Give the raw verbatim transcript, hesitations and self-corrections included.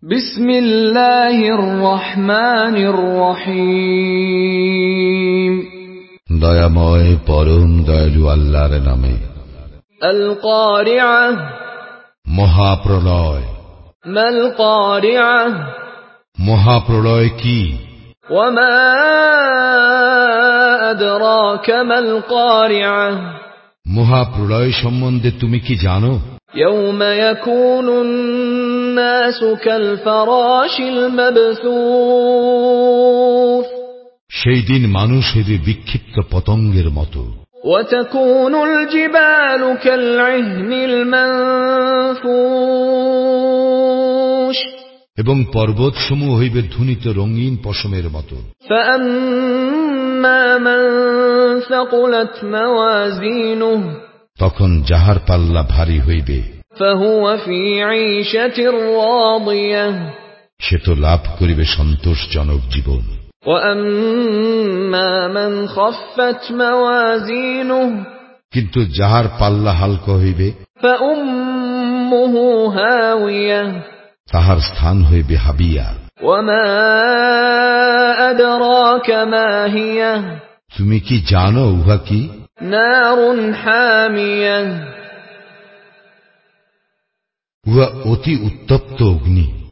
বিসমিল্লাহির রহমানির রহিম। দয়াময় পরম দয়ালু আল্লাহর নামে। আল কারিআহ, মহাপ্রলয়। মাল কারিআহ, মহাপ্রলয় কি? ওয়া মা আদরাকা মাল কারিআহ, মহাপ্রলয় সম্বন্ধে তুমি কি জানো? ইয়াউমা ইয়াকুনুন নাসু কাল ফারাশিল মাবসুস, সেই দিন মানুষ হবে বিক্ষিপ্ত পতঙ্গের মতো। ওয়া তাকুনুল জিবালু কাল ইহনিল মানফুশ, এবং পর্বতসমূহ হইবে ধুনিত রঙিন পশমের মতো। ফাআম্মা মান সাকুলাত মাওয়াজিনুহু, তখন যাহার পাল্লা ভারী হইবে, ফাহুয়া ফি ঈশাতির রাদিয়াহ, সে তো লাভ করিবে সন্তোষজনক জীবন। ওয়া আম্মা মান খাফফাত মাওয়াজিনুহু, কিন্তু যাহার পাল্লা হালকা হইবে, ফাউম্মুহু হাওিয়াহ, তাহার স্থান হইবে হাবিয়া। ওয়া মা আদরাকা মা হিয়া, তুমি কি জানো উহা কি? নারুন হামিয়াহ, উহা অতি উত্তপ্ত অগ্নি।